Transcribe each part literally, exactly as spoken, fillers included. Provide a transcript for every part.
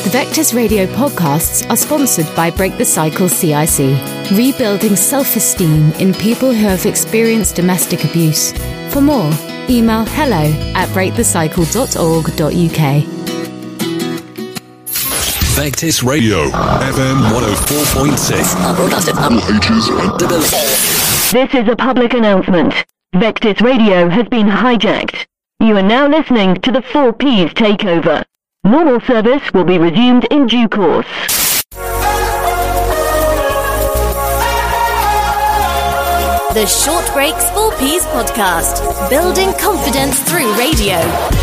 The Vectis Radio podcasts are sponsored by Break the Cycle C I C, rebuilding self-esteem in people who have experienced domestic abuse. For more, email hello at break the cycle dot org dot u k. Vectis Radio, F M one oh four point six. This is a public announcement. Vectis Radio has been hijacked. You are now listening to the four P's takeover. Normal service will be resumed in due course. The Short Breaks four P's podcast, building confidence through radio.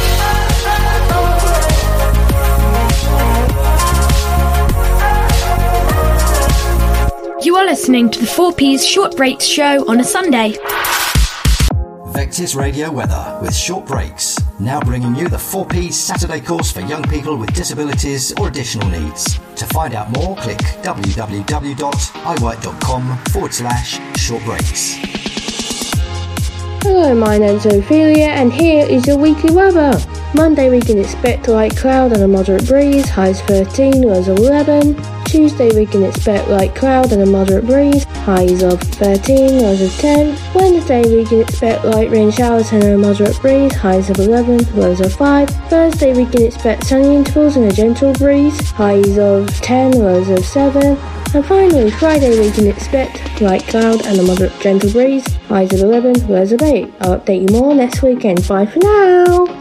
You are listening to the four P's Short Breaks show on a Sunday. Vectis Radio Weather with Short Breaks, now bringing you the four P's Saturday course for young people with disabilities or additional needs. To find out more, click w w w dot i white dot com forward slash short breaks. Hello, my name's Ophelia and here is your weekly weather. Monday we can expect light cloud and a moderate breeze, highs thirteen, lows of eleven. Tuesday we can expect light cloud and a moderate breeze, highs of thirteen, lows of ten. Wednesday we can expect light rain showers and a moderate breeze, highs of eleven, lows of five. Thursday we can expect sunny intervals and a gentle breeze, highs of ten, lows of seven. And finally, Friday we can expect light cloud and a moderate gentle breeze, highs of eleven, lows of eight. I'll update you more next weekend. Bye for now!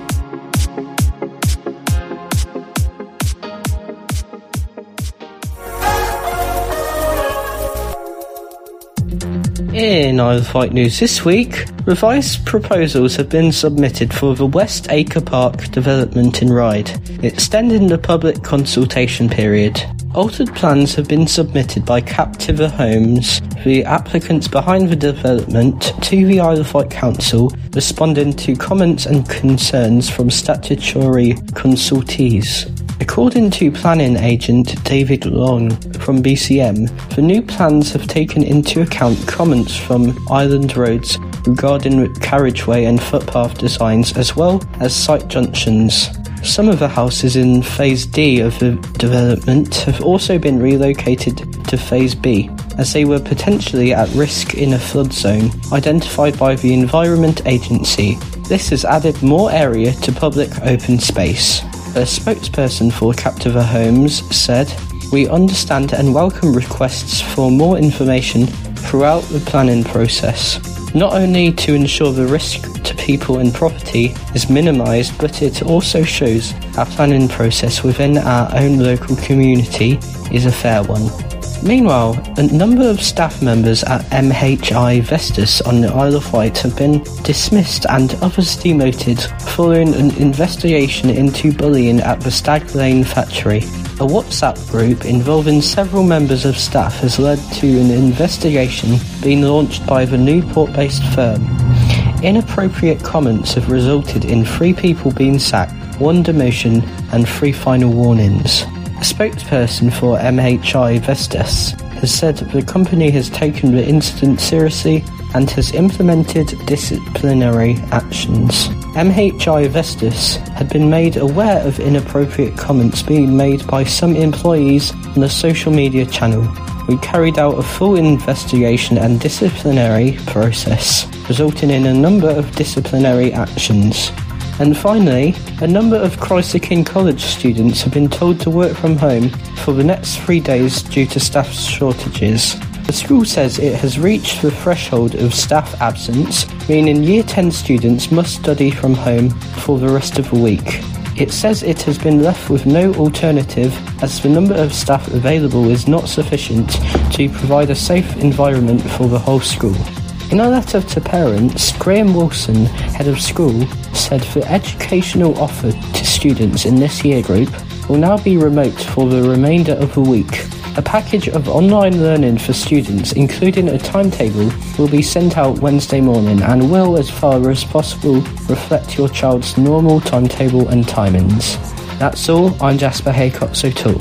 In Isle of Wight news this week, revised proposals have been submitted for the West Acre Park development in Ryde, extending the public consultation period. Altered plans have been submitted by Captiva Homes, the applicants behind the development, to the Isle of Wight Council, responding to comments and concerns from statutory consultees. According to planning agent David Long from B C M, the new plans have taken into account comments from Island Roads regarding carriageway and footpath designs as well as site junctions. Some of the houses in Phase D of the development have also been relocated to Phase B, as they were potentially at risk in a flood zone identified by the Environment Agency. This has added more area to public open space. A spokesperson for Captiva Homes said, "We understand and welcome requests for more information throughout the planning process, not only to ensure the risk to people and property is minimised, but it also shows our planning process within our own local community is a fair one." Meanwhile, a number of staff members at M H I Vestas on the Isle of Wight have been dismissed and others demoted following an investigation into bullying at the Stag Lane factory. A WhatsApp group involving several members of staff has led to an investigation being launched by the Newport-based firm. Inappropriate comments have resulted in three people being sacked, one demotion and three final warnings. A spokesperson for M H I Vestas has said the company has taken the incident seriously and has implemented disciplinary actions. M H I Vestas had been made aware of inappropriate comments being made by some employees on the social media channel. We carried out a full investigation and disciplinary process, resulting in a number of disciplinary actions. And finally, a number of Christ the King College students have been told to work from home for the next three days due to staff shortages. The school says it has reached the threshold of staff absence, meaning Year ten students must study from home for the rest of the week. It says it has been left with no alternative as the number of staff available is not sufficient to provide a safe environment for the whole school. In a letter to parents, Graham Wilson, head of school, said the educational offer to students in this year group will now be remote for the remainder of the week. A package of online learning for students, including a timetable, will be sent out Wednesday morning and will, as far as possible, reflect your child's normal timetable and timings. That's all. I'm Jasper Haycox-O'Toole.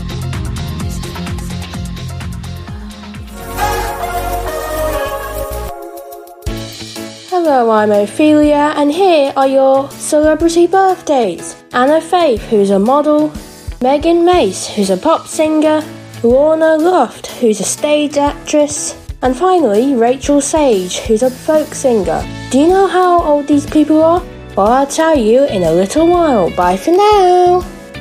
Hello, I'm Ophelia, and here are your celebrity birthdays. Anna Faith, who's a model, Megan Mace, who's a pop singer, Lorna Loft, who's a stage actress, and finally Rachel Sage, who's a folk singer. Do you know how old these people are? Well, I'll tell you in a little while. Bye for now.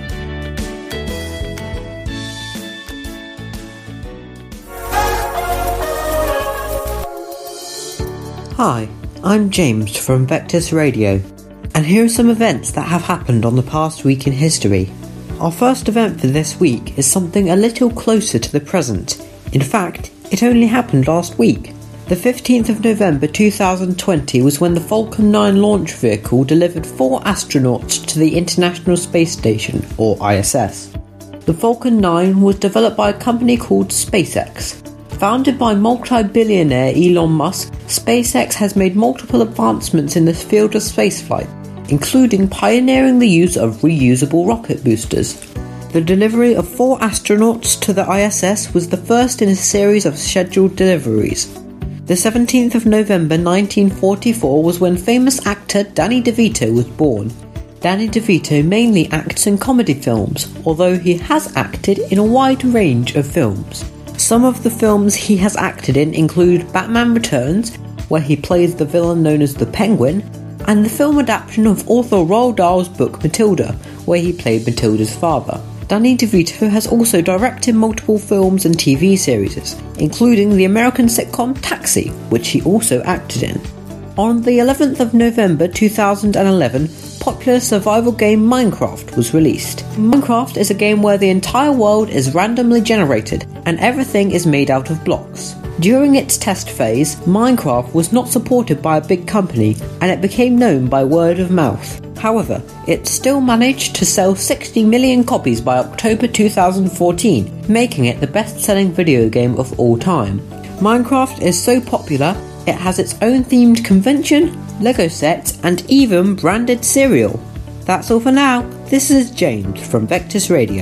Hi, I'm James from Vectis Radio, and here are some events that have happened on the past week in history. Our first event for this week is something a little closer to the present. In fact, it only happened last week. The fifteenth of November two thousand twenty was when the Falcon nine launch vehicle delivered four astronauts to the International Space Station, or I S S. The Falcon nine was developed by a company called SpaceX. Founded by multi-billionaire Elon Musk, SpaceX has made multiple advancements in the field of spaceflight, including pioneering the use of reusable rocket boosters. The delivery of four astronauts to the I S S was the first in a series of scheduled deliveries. The seventeenth of November nineteen forty-four was when famous actor Danny DeVito was born. Danny DeVito mainly acts in comedy films, although he has acted in a wide range of films. Some of the films he has acted in include Batman Returns, where he plays the villain known as the Penguin, and the film adaptation of author Roald Dahl's book Matilda, where he played Matilda's father. Danny DeVito has also directed multiple films and T V series, including the American sitcom Taxi, which he also acted in. On the eleventh of November two thousand eleven, popular survival game Minecraft was released. Minecraft is a game where the entire world is randomly generated and everything is made out of blocks. During its test phase, Minecraft was not supported by a big company and it became known by word of mouth. However, it still managed to sell sixty million copies by October two thousand fourteen, making it the best-selling video game of all time. Minecraft is so popular, it has its own themed convention, Lego sets, and even branded cereal. That's all for now. This is James from Vectis Radio.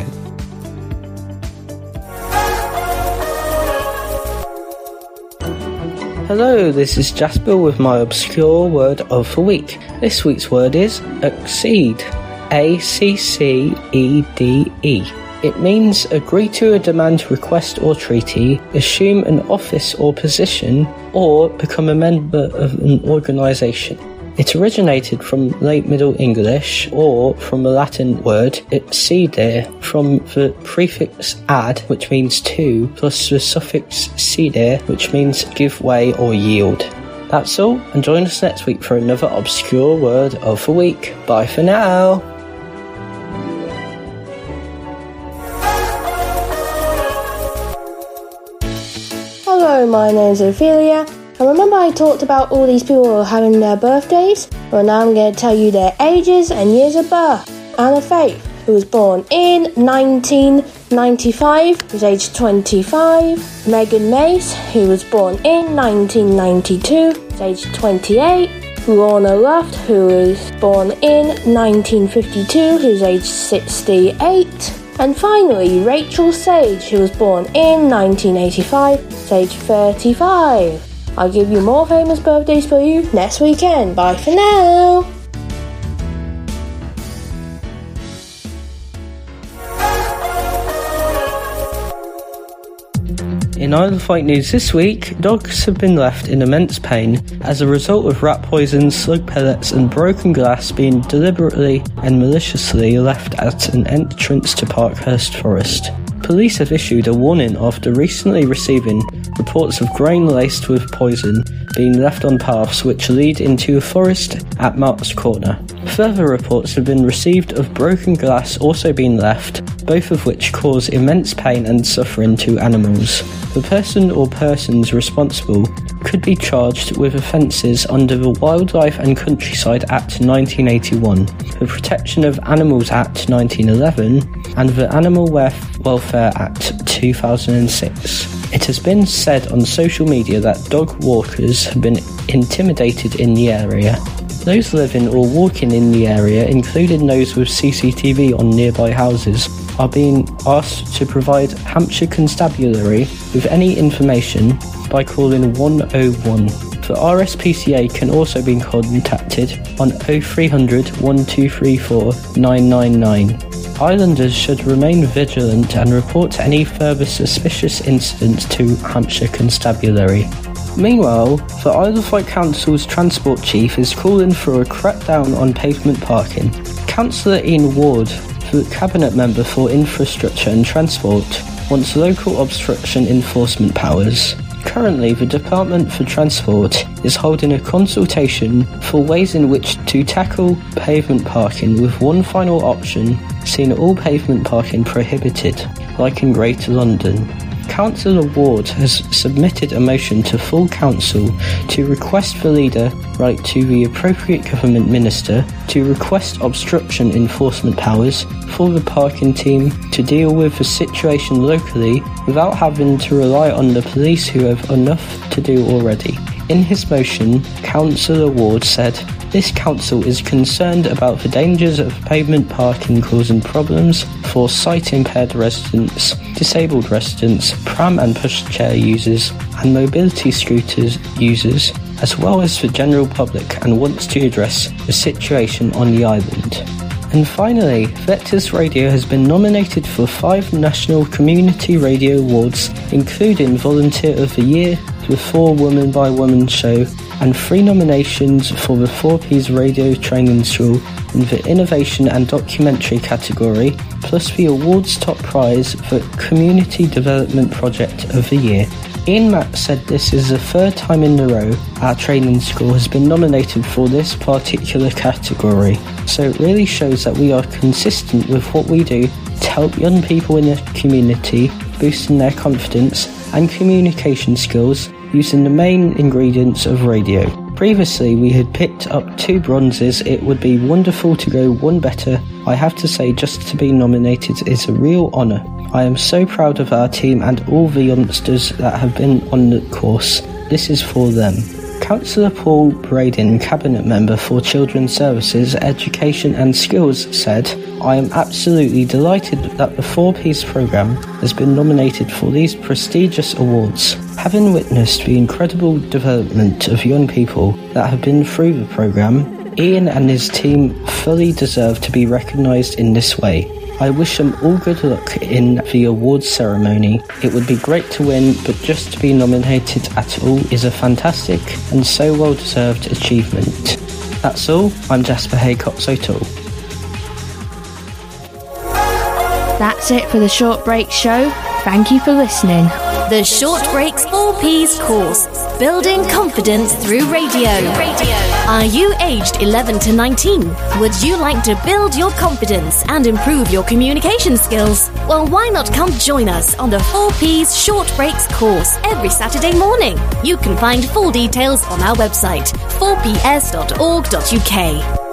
Hello, this is Jasper with my obscure word of the week. This week's word is accede. A C C E D E. It means agree to a demand, request or treaty, assume an office or position, or become a member of an organisation. It originated from Late Middle English, or from a Latin word, accedere, from the prefix ad, which means to, plus the suffix cedere, which means give way or yield. That's all, and join us next week for another obscure word of the week. Bye for now! Hello, my name's Ophelia, and remember I talked about all these people having their birthdays? Well, now I'm going to tell you their ages and years of birth. Anna Faith, who was born in nineteen ninety-five, was aged twenty-five. Megan Mace, who was born in nineteen ninety-two, was aged twenty-eight. Lorna Loft, who was born in nineteen fifty-two, who's aged sixty-eight. And finally, Rachel Sage, who was born in nineteen eighty-five, is aged thirty-five. I'll give you more famous birthdays for you next weekend. Bye for now! In Isle of Wight news this week, dogs have been left in immense pain as a result of rat poison, slug pellets and broken glass being deliberately and maliciously left at an entrance to Parkhurst Forest. Police have issued a warning after recently receiving reports of grain laced with poison being left on paths which lead into a forest at Mark's Corner. Further reports have been received of broken glass also being left, both of which cause immense pain and suffering to animals. The person or persons responsible could be charged with offences under the Wildlife and Countryside Act nineteen eighty-one, the Protection of Animals Act nineteen eleven, and the Animal Welfare Act two thousand six. It has been said on social media that dog walkers have been intimidated in the area. Those living or walking in the area, including those with C C T V on nearby houses, are being asked to provide Hampshire Constabulary with any information by calling one oh one. The R S P C A can also be contacted on oh three hundred, one two three four, nine nine nine. islanders should remain vigilant and report any further suspicious incidents to Hampshire Constabulary. Meanwhile, the Isle of Wight Council's Transport Chief is calling for a crackdown on pavement parking. Councillor Ian Ward, the Cabinet Member for Infrastructure and Transport, wants local obstruction enforcement powers. Currently, the Department for Transport is holding a consultation for ways in which to tackle pavement parking, with one final option seeing all pavement parking prohibited, like in Greater London. Councillor Ward has submitted a motion to full council to request the leader write to the appropriate government minister to request obstruction enforcement powers for the parking team to deal with the situation locally without having to rely on the police, who have enough to do already. In his motion, Councillor Ward said, "This council is concerned about the dangers of pavement parking causing problems for sight-impaired residents, disabled residents, pram and pushchair users, and mobility scooters users, as well as the general public, and wants to address the situation on the island." And finally, Vectors Radio has been nominated for five National Community Radio Awards, including Volunteer of the Year, the four Woman by Woman show, and three nominations for the four P's Radio Training School in the Innovation and Documentary category, plus the awards top prize for Community Development Project of the Year. Ian Matt said this is the third time in a row our training school has been nominated for this particular category, so it really shows that we are consistent with what we do to help young people in the community, boosting their confidence and communication skills using the main ingredients of radio. Previously, we had picked up two bronzes. It would be wonderful to go one better. I have to say, just to be nominated is a real honour. I am so proud of our team and all the youngsters that have been on the course. This is for them. Councillor Paul Braden, Cabinet Member for Children's Services, Education and Skills, said, "I am absolutely delighted that the four P's programme has been nominated for these prestigious awards. Having witnessed the incredible development of young people that have been through the programme, Ian and his team fully deserve to be recognised in this way. I wish them all good luck in the awards ceremony. It would be great to win, but just to be nominated at all is a fantastic and so well-deserved achievement." That's all. I'm Jasper Haycox O'Toole. That's it for the Short Break Show. Thank you for listening. The Short Breaks four P's course, Building Confidence Through Radio. Radio. Are you aged eleven to nineteen? Would you like to build your confidence and improve your communication skills? Well, why not come join us on the four P's Short Breaks course every Saturday morning? You can find full details on our website, four p s dot org dot u k.